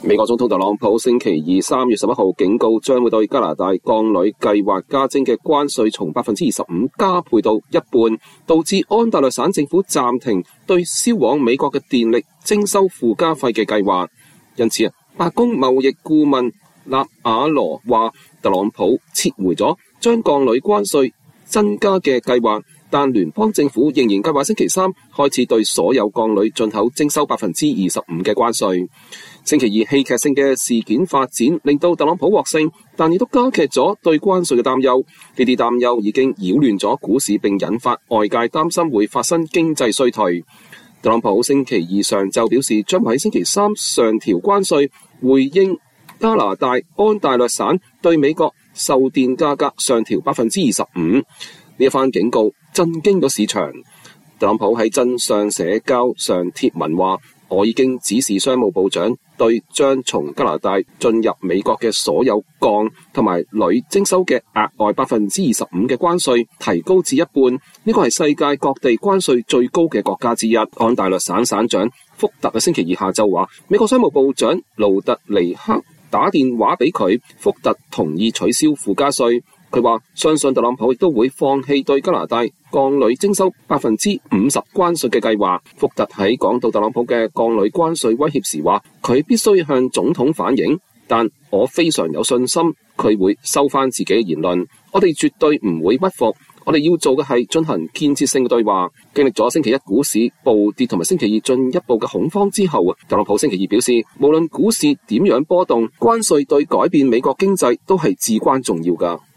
美國總統特朗普星期二3月11號警告，將會對加拿大鋼鋁計劃加徵嘅關稅從 25% 加倍到一半，導致安大略省政府暫停對銷往美國嘅電力徵收附加費嘅計劃。因此白宮貿易顧問納瓦羅話，特朗普撤回咗將鋼鋁關稅增加嘅計劃，但聯邦政府仍然計劃星期三開始對所有鋼鋁進口徵收 25% 嘅關稅。星期二戲劇性嘅事件發展令到特朗普獲勝，但亦都加劇咗對關稅嘅擔憂。呢啲擔憂已經擾亂咗股市，並引發外界擔心會發生經濟衰退。特朗普星期二上晝表示，將會喺星期三上調關稅，回應加拿大安大略省對美國售電價格上調 25%。呢一番警告震驚咗市場。特朗普喺真相社交上貼文話，我已經指示商務部長對將從加拿大進入美國嘅所有鋼同埋鋁徵收嘅額外 25% 嘅關稅提高至一半。呢個係世界各地關稅最高嘅國家之一。安大略省省長福特喺星期二下晝話，美國商務部長盧特尼克打電話俾佢，福特同意取消附加稅。佢話相信特朗普亦都會放棄對加拿大鋼鋁徵收 50% 關稅嘅計劃。福特喺講到特朗普嘅鋼鋁關稅威脅時話，佢必須向總統反映，但我非常有信心佢會收返自己嘅言論。我哋絕對唔會屈服，我哋要做嘅係進行建設性嘅對話。經歷咗星期一股市暴跌同埋星期二進一步嘅恐慌之後，特朗普星期二表示，無論股市點樣波動，關稅對改變美國經濟都係至關重要㗎。